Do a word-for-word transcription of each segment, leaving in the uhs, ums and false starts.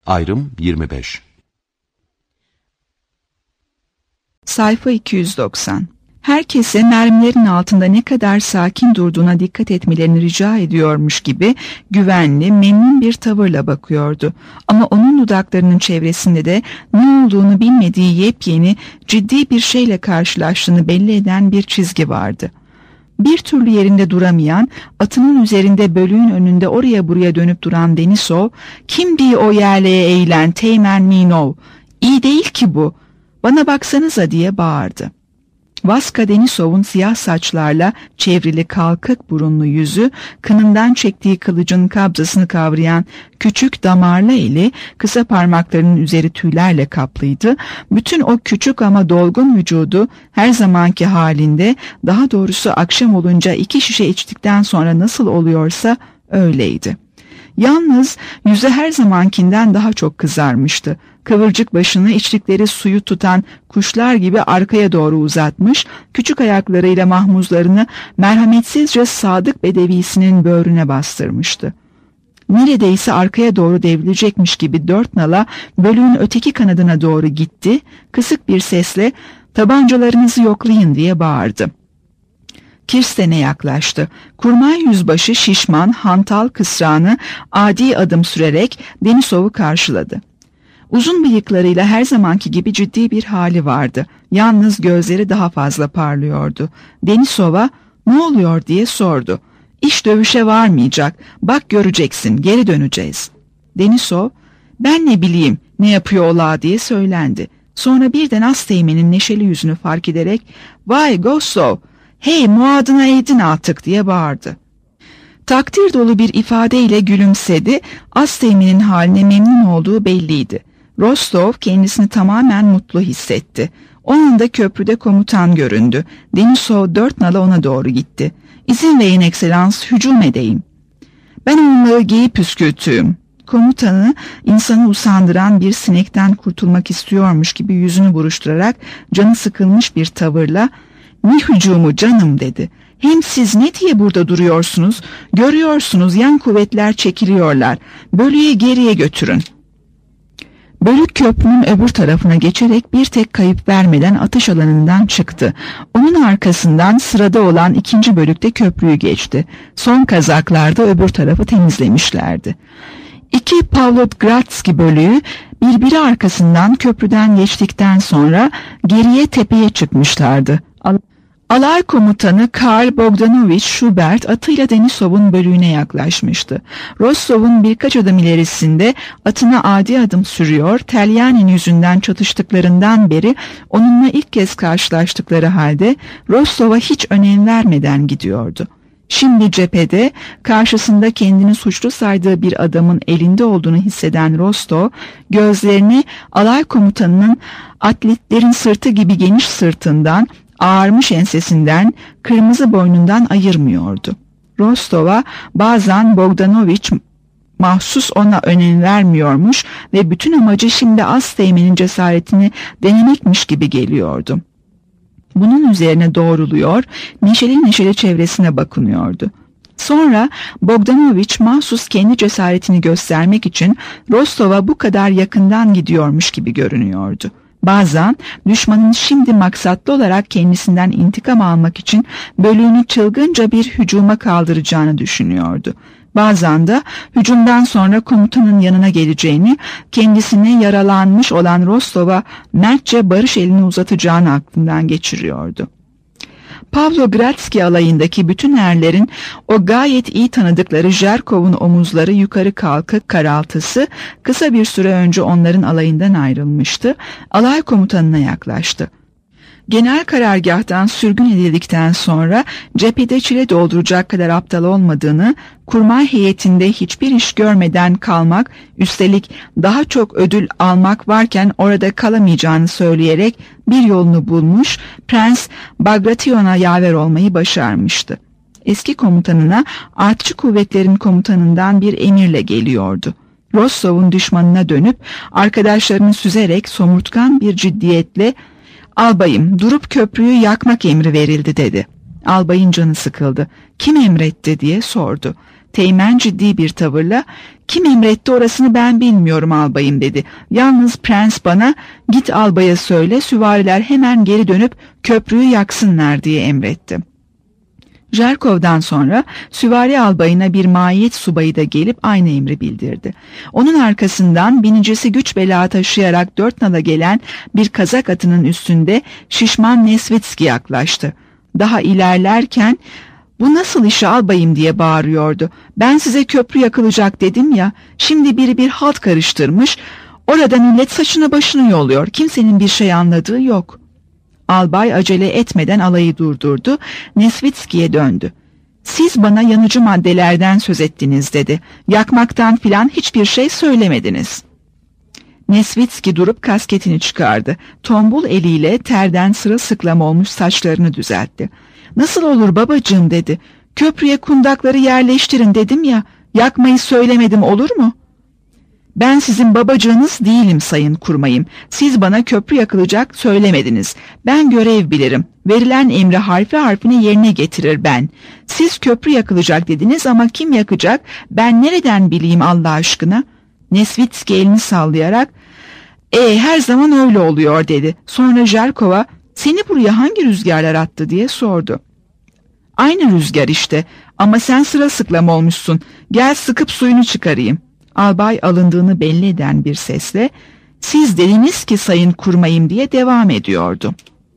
Ayrım yirmi beş. Sayfa iki yüz doksan. Herkese mermilerin altında ne kadar sakin durduğuna dikkat etmelerini rica ediyormuş gibi güvenli, memnun bir tavırla bakıyordu. Ama onun dudaklarının çevresinde de ne olduğunu bilmediği yepyeni, ciddi bir şeyle karşılaştığını belli eden bir çizgi vardı. Bir türlü yerinde duramayan, atının üzerinde bölüğün önünde oraya buraya dönüp duran Denisov, "Kimdi o yerliğe eğilen Teğmen Minov? İyi değil ki bu. Bana baksanıza," diye bağırdı. Vaska Denisov'un siyah saçlarla çevrili kalkık burunlu yüzü, kınından çektiği kılıcın kabzasını kavrayan küçük damarlı eli, kısa parmaklarının üzeri tüylerle kaplıydı. Bütün o küçük ama dolgun vücudu her zamanki halinde, daha doğrusu akşam olunca iki şişe içtikten sonra nasıl oluyorsa öyleydi. Yalnız yüzü her zamankinden daha çok kızarmıştı. Kıvırcık başını içtikleri suyu tutan kuşlar gibi arkaya doğru uzatmış, küçük ayaklarıyla mahmuzlarını merhametsizce sadık bedevisinin böğrüne bastırmıştı. Neredeyse arkaya doğru devrilecekmiş gibi dört nala bölüğün öteki kanadına doğru gitti, kısık bir sesle "Tabancalarınızı yoklayın," diye bağırdı. Kirsten'e yaklaştı. Kurmay yüzbaşı şişman, hantal kısrağını adi adım sürerek Denisov'u karşıladı. Uzun bıyıklarıyla her zamanki gibi ciddi bir hali vardı. Yalnız gözleri daha fazla parlıyordu. Denisov'a "Ne oluyor?" diye sordu. "İş dövüşe varmayacak. Bak göreceksin, geri döneceğiz." Denisov, "Ben ne bileyim ne yapıyor ola," diye söylendi. Sonra birden Asteğmen'in neşeli yüzünü fark ederek "Vay Gostov, hey muadına eğdin artık," diye bağırdı. Takdir dolu bir ifadeyle gülümsedi. Asteğmen'in haline memnun olduğu belliydi. Rostov kendisini tamamen mutlu hissetti. O anda köprüde komutan göründü. Denisov dört nala ona doğru gitti. "İzin verin ekselans, hücum edeyim." "Ben onları giyip püskürtüğüm." Komutanı insanı usandıran bir sinekten kurtulmak istiyormuş gibi yüzünü buruşturarak canı sıkılmış bir tavırla "Ne hücumu canım," dedi. "Hem siz ne diye burada duruyorsunuz? Görüyorsunuz yan kuvvetler çekiliyorlar. Bölüğü geriye götürün." Bölük köprünün öbür tarafına geçerek bir tek kayıp vermeden atış alanından çıktı. Onun arkasından sırada olan ikinci bölükte köprüyü geçti. Son kazaklar da öbür tarafı temizlemişlerdi. İki Pavlodgradski bölüğü birbiri arkasından köprüden geçtikten sonra geriye tepeye çıkmışlardı. Alay komutanı Karl Bogdanovich Schubert atıyla Denisov'un bölüğüne yaklaşmıştı. Rostov'un birkaç adım ilerisinde atına adi adım sürüyor, Telyanin yüzünden çatıştıklarından beri onunla ilk kez karşılaştıkları halde Rostov'a hiç önem vermeden gidiyordu. Şimdi cephede karşısında kendini suçlu saydığı bir adamın elinde olduğunu hisseden Rostov, gözlerini alay komutanının atletlerin sırtı gibi geniş sırtından, ağarmış ensesinden, kırmızı boynundan ayırmıyordu. Rostov'a bazen Bogdanovich mahsus ona önem vermiyormuş ve bütün amacı şimdi Asteğmen'in cesaretini denemekmiş gibi geliyordu. Bunun üzerine doğruluyor, neşeli neşeli çevresine bakınıyordu. Sonra Bogdanovich mahsus kendi cesaretini göstermek için Rostov'a bu kadar yakından gidiyormuş gibi görünüyordu. Bazen düşmanın şimdi maksatlı olarak kendisinden intikam almak için bölüğünü çılgınca bir hücuma kaldıracağını düşünüyordu. Bazen de hücumdan sonra komutanın yanına geleceğini, kendisine yaralanmış olan Rostov'a mertçe barış elini uzatacağını aklından geçiriyordu. Pavlogradski alayındaki bütün erlerin o gayet iyi tanıdıkları Jerkov'un omuzları yukarı kalkık karaltısı kısa bir süre önce onların alayından ayrılmıştı. Alay komutanına yaklaştı. Genel karargâhtan sürgün edildikten sonra cephede çile dolduracak kadar aptal olmadığını, kurmay heyetinde hiçbir iş görmeden kalmak, üstelik daha çok ödül almak varken orada kalamayacağını söyleyerek bir yolunu bulmuş, Prens Bagration'a yaver olmayı başarmıştı. Eski komutanına artçı kuvvetlerin komutanından bir emirle geliyordu. Rostov'un düşmanına dönüp arkadaşlarını süzerek somurtkan bir ciddiyetle "Albayım, durup köprüyü yakmak emri verildi," dedi. Albayın canı sıkıldı. "Kim emretti?" diye sordu. Teğmen ciddi bir tavırla "Kim emretti orasını ben bilmiyorum albayım" dedi. "Yalnız prens bana git albaya söyle süvariler hemen geri dönüp köprüyü yaksınlar" diye emretti. Jerkov'dan sonra süvari albayına bir maiyet subayı da gelip aynı emri bildirdi. Onun arkasından binicisi güç bela taşıyarak dört nala gelen bir kazak atının üstünde şişman Nesvitski yaklaştı. Daha ilerlerken "Bu nasıl iş albayım?" diye bağırıyordu. "Ben size köprü yakılacak dedim ya, şimdi biri bir halt karıştırmış, orada millet saçını başını yoluyor, kimsenin bir şey anladığı yok." Albay acele etmeden alayı durdurdu, Nesvitski'ye döndü. "Siz bana yanıcı maddelerden söz ettiniz" dedi. "Yakmaktan filan hiçbir şey söylemediniz." Nesvitski durup kasketini çıkardı. Tombul eliyle terden sırılsıklam olmuş saçlarını düzeltti. "Nasıl olur babacığım?" dedi. "Köprüye kundakları yerleştirin dedim ya, yakmayı söylemedim olur mu?" "Ben sizin babacığınız değilim sayın kurmayım. Siz bana köprü yakılacak söylemediniz. Ben görev bilirim. Verilen emri harfi harfine yerine getirir ben. Siz köprü yakılacak dediniz ama kim yakacak? Ben nereden bileyim Allah aşkına?" Nesvitski elini sallayarak "E her zaman öyle oluyor" dedi. Sonra Jerkov'a "Seni buraya hangi rüzgarlar attı?" diye sordu. "Aynı rüzgar işte, ama sen sırılsıklam olmuşsun. Gel sıkıp suyunu çıkarayım." Albay alındığını belli eden bir sesle "Siz dediniz ki sayın kurmayım" diye devam ediyordu.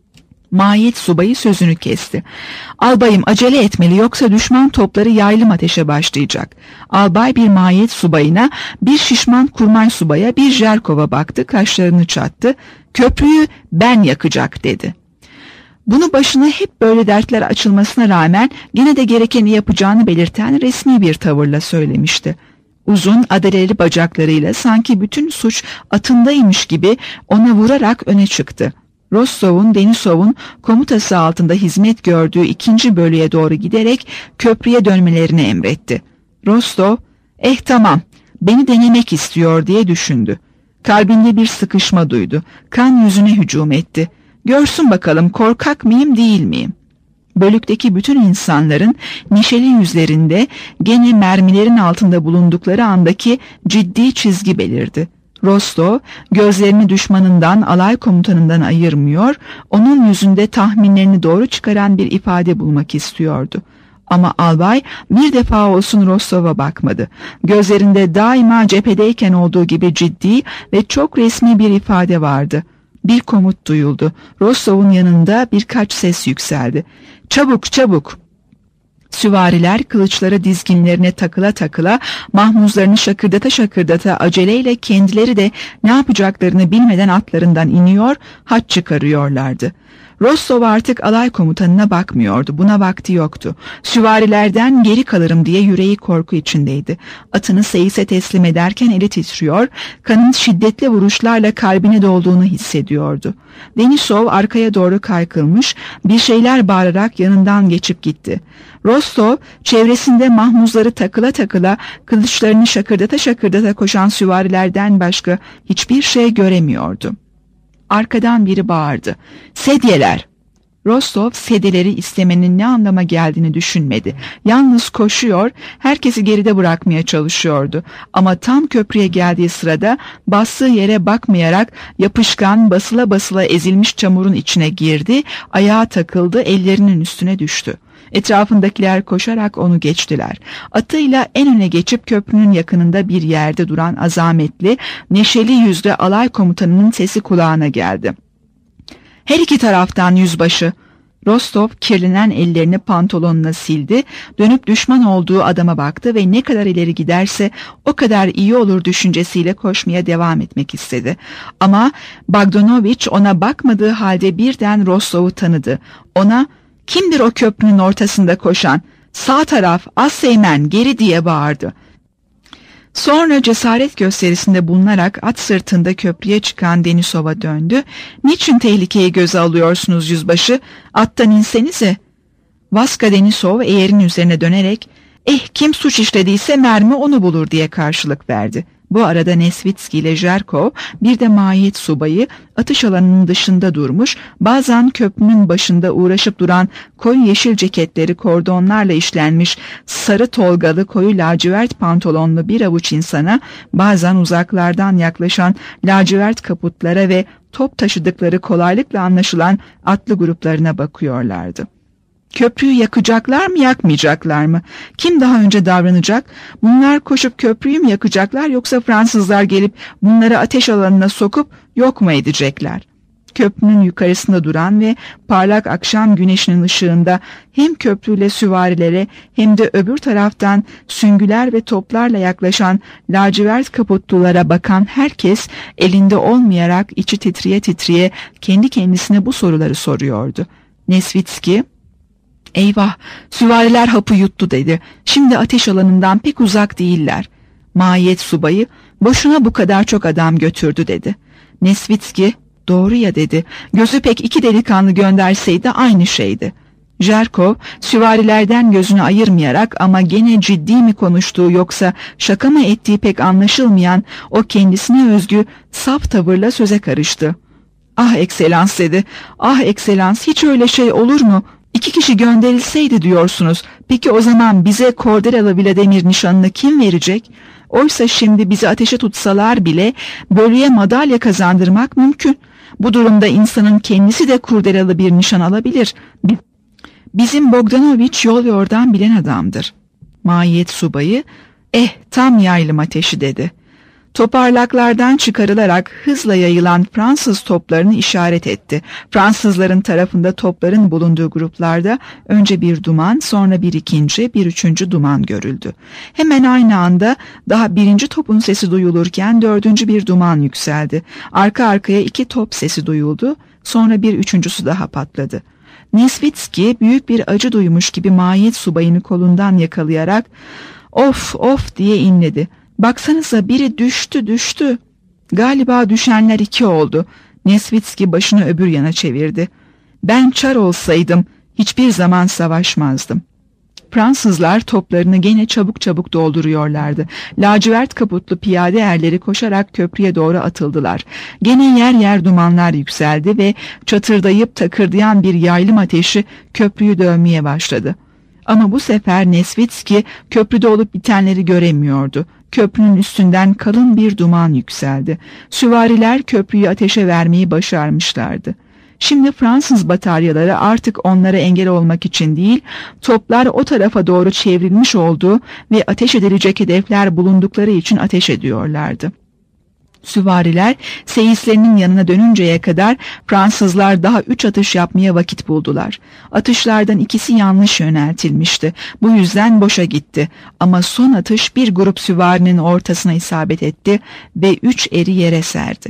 Maiyet subayı sözünü kesti. "Albayım acele etmeli, yoksa düşman topları yaylım ateşe başlayacak." Albay bir maiyet subayına, bir şişman kurmay subaya, bir Jerkov'a baktı, kaşlarını çattı. "Köprüyü ben yakacak" dedi. Bunu başına hep böyle dertler açılmasına rağmen gene de gerekeni yapacağını belirten resmi bir tavırla söylemişti. Uzun adaleli bacaklarıyla sanki bütün suç atındaymış gibi ona vurarak öne çıktı. Rostov'un, Denisov'un komutası altında hizmet gördüğü ikinci bölüye doğru giderek köprüye dönmelerini emretti. Rostov, "Eh tamam, beni denemek istiyor" diye düşündü. Kalbinde bir sıkışma duydu. Kan yüzüne hücum etti. "Görsün bakalım korkak mıyım değil miyim?" Bölükteki bütün insanların neşeli yüzlerinde gene mermilerin altında bulundukları andaki ciddi çizgi belirdi. Rostov gözlerini düşmanından, alay komutanından ayırmıyor, onun yüzünde tahminlerini doğru çıkaran bir ifade bulmak istiyordu. Ama albay bir defa olsun Rostov'a bakmadı. Gözlerinde daima cephedeyken olduğu gibi ciddi ve çok resmi bir ifade vardı. Bir komut duyuldu. Rostov'un yanında birkaç ses yükseldi. "Çabuk, çabuk!" Süvariler kılıçları dizginlerine takıla takıla, mahmuzlarını şakırdata şakırdata aceleyle kendileri de ne yapacaklarını bilmeden atlarından iniyor, haç çıkarıyorlardı. Rostov artık alay komutanına bakmıyordu. Buna vakti yoktu. Süvarilerden geri kalırım diye yüreği korku içindeydi. Atını seyise teslim ederken eli titriyor, kanın şiddetli vuruşlarla kalbine dolduğunu hissediyordu. Denisov arkaya doğru kaykılmış, bir şeyler bağırarak yanından geçip gitti. Rostov çevresinde mahmuzları takıla takıla, kılıçlarını şakırdata şakırdata koşan süvarilerden başka hiçbir şey göremiyordu. Arkadan biri bağırdı. "Sedyeler!" Rostov sedyeleri istemenin ne anlama geldiğini düşünmedi. Yalnız koşuyor, herkesi geride bırakmaya çalışıyordu. Ama tam köprüye geldiği sırada bastığı yere bakmayarak yapışkan, basıla basıla ezilmiş çamurun içine girdi, ayağa takıldı, ellerinin üstüne düştü. Etrafındakiler koşarak onu geçtiler. Atıyla en öne geçip köprünün yakınında bir yerde duran azametli, neşeli yüzlü alay komutanının sesi kulağına geldi. "Her iki taraftan yüzbaşı!" Rostov kirlenen ellerini pantolonuna sildi, dönüp düşman olduğu adama baktı ve ne kadar ileri giderse o kadar iyi olur düşüncesiyle koşmaya devam etmek istedi. Ama Bogdanovich ona bakmadığı halde birden Rostov'u tanıdı. Ona "Kimdir o köprünün ortasında koşan? Sağ taraf, Asteğmen, geri!" diye bağırdı. Sonra cesaret gösterisinde bulunarak at sırtında köprüye çıkan Denisov'a döndü. "Niçin tehlikeyi göze alıyorsunuz yüzbaşı? Attan insenize." Vaska Denisov eğerin üzerine dönerek "Eh kim suç işlediyse mermi onu bulur" diye karşılık verdi. Bu arada Nesvitski ile Jerkov, bir de mahiyet subayı atış alanının dışında durmuş, bazen köprünün başında uğraşıp duran koyu yeşil ceketleri kordonlarla işlenmiş sarı tolgalı koyu lacivert pantolonlu bir avuç insana, bazen uzaklardan yaklaşan lacivert kaputlara ve top taşıdıkları kolaylıkla anlaşılan atlı gruplarına bakıyorlardı. Köprüyü yakacaklar mı, yakmayacaklar mı? Kim daha önce davranacak? Bunlar koşup köprüyü mü yakacaklar, yoksa Fransızlar gelip bunları ateş alanına sokup yok mu edecekler? Köprünün yukarısında duran ve parlak akşam güneşinin ışığında hem köprüyle süvarilere hem de öbür taraftan süngüler ve toplarla yaklaşan lacivert kaputlulara bakan herkes elinde olmayarak içi titriye titriye kendi kendisine bu soruları soruyordu. Nesvitski, "Eyvah, süvariler hapı yuttu" dedi. "Şimdi ateş alanından pek uzak değiller." Mahiyet subayı, "Boşuna bu kadar çok adam götürdü" dedi. Nesvitski, "Doğru ya" dedi. "Gözü pek iki delikanlı gönderseydi aynı şeydi." Jerkov, süvarilerden gözünü ayırmayarak ama gene ciddi mi konuştuğu yoksa şaka mı ettiği pek anlaşılmayan o kendisine özgü saf tavırla söze karıştı. "Ah ekselans" dedi. "Ah ekselans, hiç öyle şey olur mu? İki kişi gönderilseydi diyorsunuz. Peki o zaman bize Kordelalı Vladimir nişanını kim verecek? Oysa şimdi bizi ateşe tutsalar bile bölüye madalya kazandırmak mümkün. Bu durumda insanın kendisi de kurdelalı bir nişan alabilir. Bizim Bogdanovich yol yordan bilen adamdır." Mahiyet subayı, "Eh, tam yaylım ateşi" dedi. Toparlaklardan çıkarılarak hızla yayılan Fransız toplarını işaret etti. Fransızların tarafında topların bulunduğu gruplarda önce bir duman, sonra bir ikinci, bir üçüncü duman görüldü. Hemen aynı anda daha birinci topun sesi duyulurken dördüncü bir duman yükseldi. Arka arkaya iki top sesi duyuldu, sonra bir üçüncüsü daha patladı. Nesvitski büyük bir acı duymuş gibi mahiyet subayını kolundan yakalayarak "Of of" diye inledi. "Baksanıza, biri düştü düştü." Galiba düşenler iki oldu. Nesvitski başını öbür yana çevirdi. "Ben Çar olsaydım hiçbir zaman savaşmazdım." Fransızlar toplarını gene çabuk çabuk dolduruyorlardı. Lacivert kaputlu piyade erleri koşarak köprüye doğru atıldılar. Gene yer yer dumanlar yükseldi ve çatırdayıp takırdayan bir yaylım ateşi köprüyü dövmeye başladı. Ama bu sefer Nesvitski köprüde olup bitenleri göremiyordu. Köprünün üstünden kalın bir duman yükseldi. Süvariler köprüyü ateşe vermeyi başarmışlardı. Şimdi Fransız bataryaları artık onlara engel olmak için değil, toplar o tarafa doğru çevrilmiş olduğu ve ateş edilecek hedefler bulundukları için ateş ediyorlardı. Süvariler seyislerinin yanına dönünceye kadar Fransızlar daha üç atış yapmaya vakit buldular. Atışlardan ikisi yanlış yöneltilmişti. Bu yüzden boşa gitti. Ama son atış bir grup süvarinin ortasına isabet etti ve üç eri yere serdi.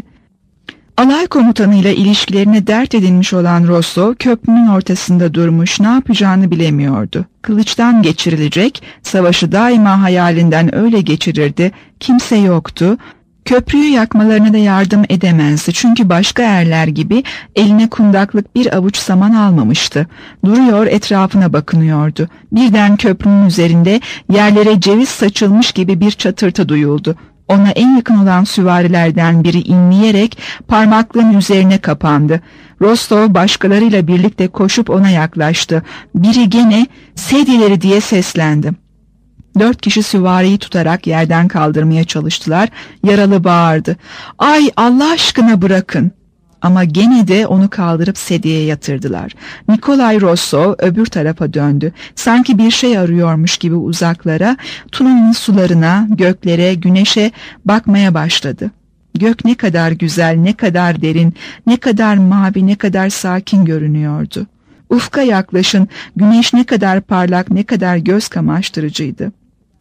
Alay komutanıyla ilişkilerine dert edinmiş olan Rosso köprünün ortasında durmuş, ne yapacağını bilemiyordu. Kılıçtan geçirilecek, savaşı daima hayalinden öyle geçirirdi, kimse yoktu. Köprüyü yakmalarına da yardım edemezdi çünkü başka erler gibi eline kundaklık bir avuç saman almamıştı. Duruyor, etrafına bakınıyordu. Birden köprünün üzerinde yerlere ceviz saçılmış gibi bir çatırtı duyuldu. Ona en yakın olan süvarilerden biri inleyerek parmaklığın üzerine kapandı. Rostov başkalarıyla birlikte koşup ona yaklaştı. Biri gene "Sedyeleri" diye seslendi. Dört kişi süvariyi tutarak yerden kaldırmaya çalıştılar. Yaralı bağırdı. "Ay, Allah aşkına bırakın!" Ama gene de onu kaldırıp sedyeye yatırdılar. Nikolay Rosso öbür tarafa döndü. Sanki bir şey arıyormuş gibi uzaklara, Tuna'nın sularına, göklere, güneşe bakmaya başladı. Gök ne kadar güzel, ne kadar derin, ne kadar mavi, ne kadar sakin görünüyordu. Ufka yaklaşın, güneş ne kadar parlak, ne kadar göz kamaştırıcıydı.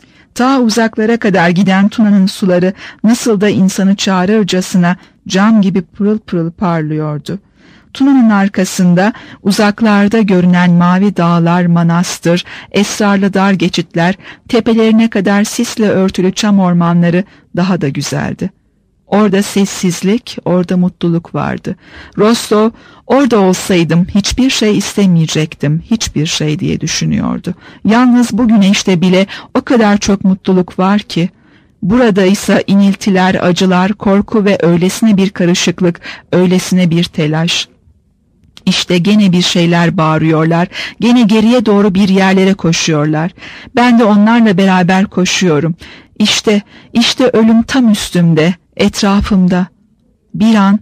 Ta uzaklara kadar giden Tuna'nın suları nasıl da insanı çağırırcasına cam gibi pırıl pırıl parlıyordu. Tuna'nın arkasında uzaklarda görünen mavi dağlar, manastır, esrarlı dar geçitler, tepelerine kadar sisle örtülü çam ormanları daha da güzeldi. Orada sessizlik, orada mutluluk vardı. Rostov, "Orada olsaydım hiçbir şey istemeyecektim, hiçbir şey" diye düşünüyordu. Yalnız bu güneşte bile o kadar çok mutluluk var ki. Burada ise iniltiler, acılar, korku ve öylesine bir karışıklık, öylesine bir telaş. İşte gene bir şeyler bağırıyorlar, gene geriye doğru bir yerlere koşuyorlar. Ben de onlarla beraber koşuyorum. İşte, işte ölüm tam üstümde, etrafımda. Bir an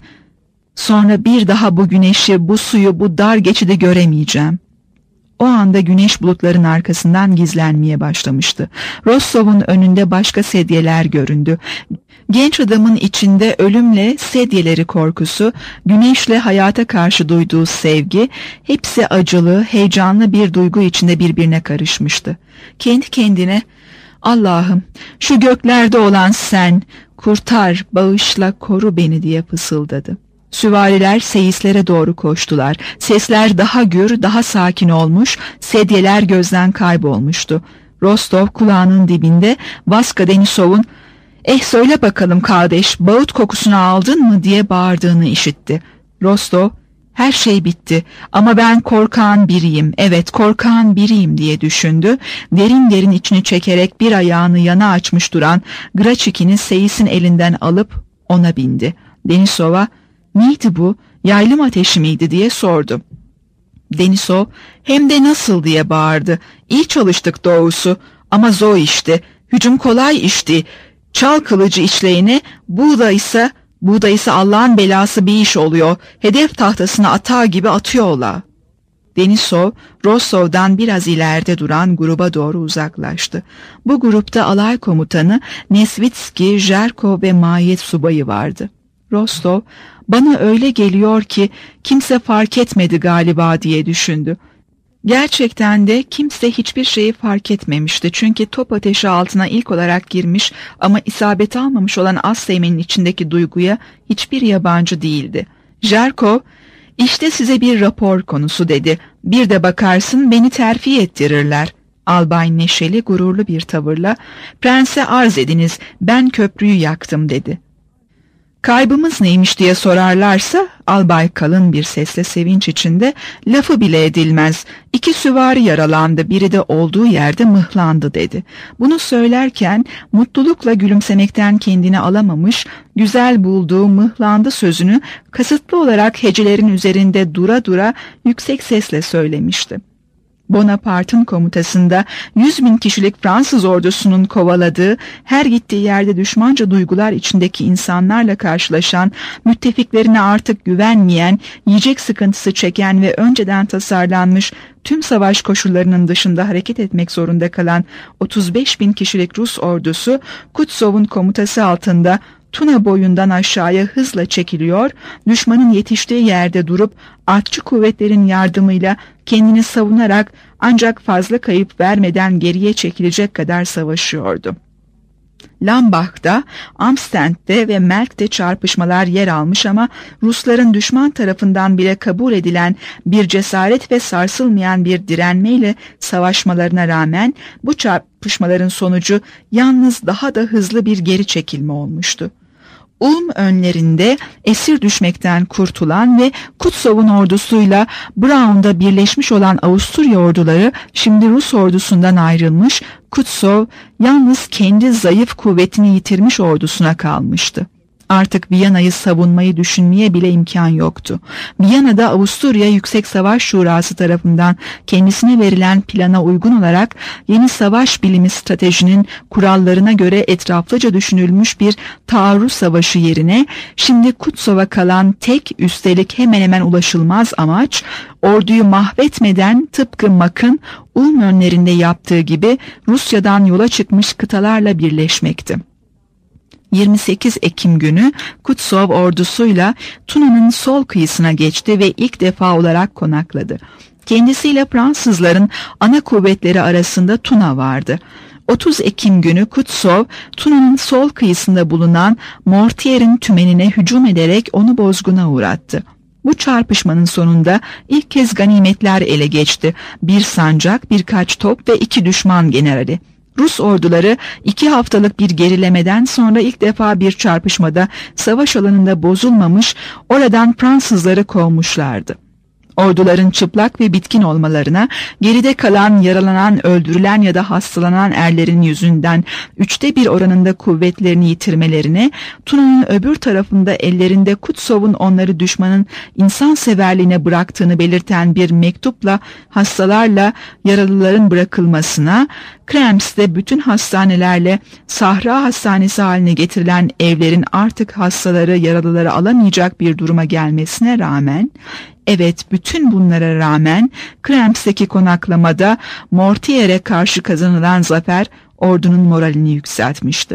sonra bir daha bu güneşi, bu suyu, bu dar geçidi göremeyeceğim. O anda güneş bulutların arkasından gizlenmeye başlamıştı. Rostov'un önünde başka sedyeler göründü. Genç adamın içinde ölümle sedyeleri korkusu, güneşle hayata karşı duyduğu sevgi, hepsi acılı, heyecanlı bir duygu içinde birbirine karışmıştı. Kendi kendine, Allah'ım, şu göklerde olan sen, kurtar, bağışla, koru beni diye fısıldadı. Süvariler seyislere doğru koştular. Sesler daha gür, daha sakin olmuş, sedyeler gözden kaybolmuştu. Rostov kulağının dibinde Vaska Denisov'un "Eh söyle bakalım kardeş, bağıt kokusunu aldın mı?" diye bağırdığını işitti. Rostov, "Her şey bitti ama ben korkağın biriyim, evet korkağın biriyim" diye düşündü. Derin derin içini çekerek bir ayağını yana açmış duran Graçikin'i seyisin elinden alıp ona bindi. Denisov'a "Neydi bu? Yaylım ateşi miydi?" diye sordu. Denisov, "Hem de nasıl?" diye bağırdı. "İyi çalıştık doğrusu ama zor işti. Hücum kolay işti. Çal kılıcı işleyene, buğda ise, buğda ise Allah'ın belası bir iş oluyor. Hedef tahtasına atar gibi atıyorlar." Denisov, Rostov'dan biraz ileride duran gruba doğru uzaklaştı. Bu grupta alay komutanı Nesvitski, Jerko ve mahiyet subayı vardı. Rostov, "Bana öyle geliyor ki kimse fark etmedi galiba" diye düşündü. Gerçekten de kimse hiçbir şeyi fark etmemişti. Çünkü top ateşi altına ilk olarak girmiş ama isabet almamış olan Asteğmen'in içindeki duyguya hiçbir yabancı değildi. Jerko, "İşte size bir rapor konusu" dedi. "Bir de bakarsın beni terfi ettirirler." Albay neşeli, gururlu bir tavırla, "Prense arz ediniz, ben köprüyü yaktım" dedi. "Kaybımız neymiş diye sorarlarsa," albay kalın bir sesle sevinç içinde, "lafı bile edilmez. İki süvari yaralandı, biri de olduğu yerde mıhlandı" dedi. Bunu söylerken mutlulukla gülümsemekten kendini alamamış, güzel bulduğu "mıhlandı" sözünü kasıtlı olarak hecelerin üzerinde dura dura yüksek sesle söylemişti. Bonaparte'ın komutasında yüz bin kişilik Fransız ordusunun kovaladığı, her gittiği yerde düşmanca duygular içindeki insanlarla karşılaşan, müttefiklerine artık güvenmeyen, yiyecek sıkıntısı çeken ve önceden tasarlanmış tüm savaş koşullarının dışında hareket etmek zorunda kalan otuz beş bin kişilik Rus ordusu, Kutsov'un komutası altında Tuna boyundan aşağıya hızla çekiliyor, düşmanın yetiştiği yerde durup artçı kuvvetlerin yardımıyla kendini savunarak ancak fazla kayıp vermeden geriye çekilecek kadar savaşıyordu. Lambach'ta, Amsterdam'de ve Merk'te çarpışmalar yer almış ama Rusların düşman tarafından bile kabul edilen bir cesaret ve sarsılmayan bir direnmeyle savaşmalarına rağmen bu çarpışmaların sonucu yalnız daha da hızlı bir geri çekilme olmuştu. Ulm önlerinde esir düşmekten kurtulan ve Kutsov'un ordusuyla Braun'da birleşmiş olan Avusturya orduları şimdi Rus ordusundan ayrılmış, Kutsov yalnız kendi zayıf kuvvetini yitirmiş ordusuna kalmıştı. Artık Viyana'yı savunmayı düşünmeye bile imkan yoktu. Viyana'da Avusturya Yüksek Savaş Şurası tarafından kendisine verilen plana uygun olarak yeni savaş bilimi stratejinin kurallarına göre etraflıca düşünülmüş bir taarruz savaşı yerine şimdi Kutsov'a kalan tek, üstelik hemen hemen ulaşılmaz amaç, orduyu mahvetmeden tıpkı Mack'ın Ulm önlerinde yaptığı gibi Rusya'dan yola çıkmış kıtalarla birleşmekti. yirmi sekiz Ekim günü Kutsov ordusuyla Tuna'nın sol kıyısına geçti ve ilk defa olarak konakladı. Kendisiyle Fransızların ana kuvvetleri arasında Tuna vardı. otuz Ekim günü Kutsov, Tuna'nın sol kıyısında bulunan Mortier'in tümenine hücum ederek onu bozguna uğrattı. Bu çarpışmanın sonunda ilk kez ganimetler ele geçti. Bir sancak, birkaç top ve iki düşman generali. Rus orduları iki haftalık bir gerilemeden sonra ilk defa bir çarpışmada savaş alanında bozulmamış, oradan Fransızları kovmuşlardı. Orduların çıplak ve bitkin olmalarına, geride kalan, yaralanan, öldürülen ya da hastalanan erlerin yüzünden üçte bir oranında kuvvetlerini yitirmelerine, Tuna'nın öbür tarafında ellerinde Kutsov'un onları düşmanın insanseverliğine bıraktığını belirten bir mektupla hastalarla yaralıların bırakılmasına, Krems'te bütün hastanelerle Sahra Hastanesi haline getirilen evlerin artık hastaları, yaralıları alamayacak bir duruma gelmesine rağmen, evet, bütün bunlara rağmen Krems'teki konaklamada Mortier'e karşı kazanılan zafer ordunun moralini yükseltmişti.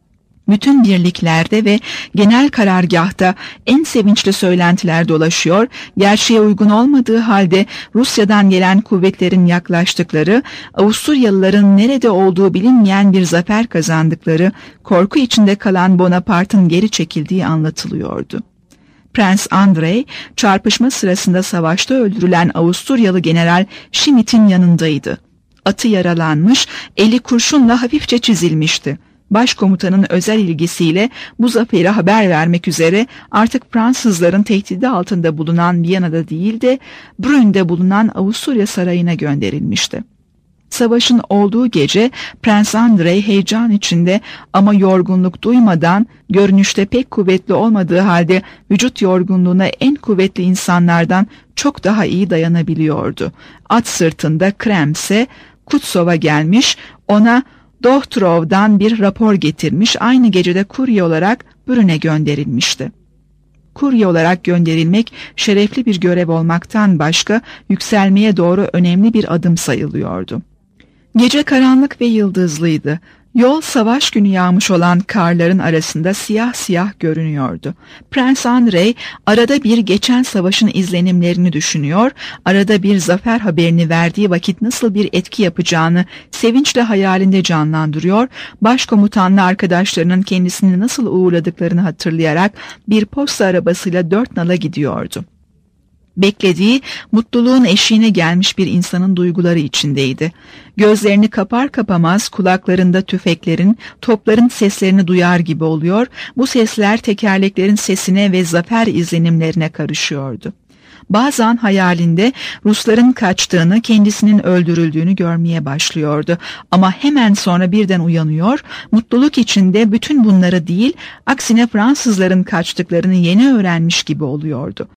Bütün birliklerde ve genel karargahta en sevinçli söylentiler dolaşıyor, gerçeğe uygun olmadığı halde Rusya'dan gelen kuvvetlerin yaklaştıkları, Avusturyalıların nerede olduğu bilinmeyen bir zafer kazandıkları, korku içinde kalan Bonaparte'ın geri çekildiği anlatılıyordu. Prens Andrei, çarpışma sırasında savaşta öldürülen Avusturyalı General Schmidt'in yanındaydı. Atı yaralanmış, eli kurşunla hafifçe çizilmişti. Başkomutanın özel ilgisiyle bu zaferi haber vermek üzere artık Fransızların tehdidi altında bulunan Viyana'da değil de Brünn'de bulunan Avusturya Sarayı'na gönderilmişti. Savaşın olduğu gece Prens Andrei heyecan içinde ama yorgunluk duymadan, görünüşte pek kuvvetli olmadığı halde vücut yorgunluğuna en kuvvetli insanlardan çok daha iyi dayanabiliyordu. At sırtında Krems'e, Kutsov'a gelmiş, ona Dohtrov'dan bir rapor getirmiş, aynı gecede kurye olarak Brünn'e gönderilmişti. Kurye olarak gönderilmek şerefli bir görev olmaktan başka yükselmeye doğru önemli bir adım sayılıyordu. Gece karanlık ve yıldızlıydı. Yol savaş günü yağmış olan karların arasında siyah siyah görünüyordu. Prens Andrei arada bir geçen savaşın izlenimlerini düşünüyor, arada bir zafer haberini verdiği vakit nasıl bir etki yapacağını sevinçle hayalinde canlandırıyor, başkomutanla arkadaşlarının kendisini nasıl uğurladıklarını hatırlayarak bir posta arabasıyla dört nala gidiyordu. Beklediği, mutluluğun eşiğine gelmiş bir insanın duyguları içindeydi. Gözlerini kapar kapamaz kulaklarında tüfeklerin, topların seslerini duyar gibi oluyor, bu sesler tekerleklerin sesine ve zafer izlenimlerine karışıyordu. Bazen hayalinde Rusların kaçtığını, kendisinin öldürüldüğünü görmeye başlıyordu. Ama hemen sonra birden uyanıyor, mutluluk içinde bütün bunları değil, aksine Fransızların kaçtıklarını yeni öğrenmiş gibi oluyordu.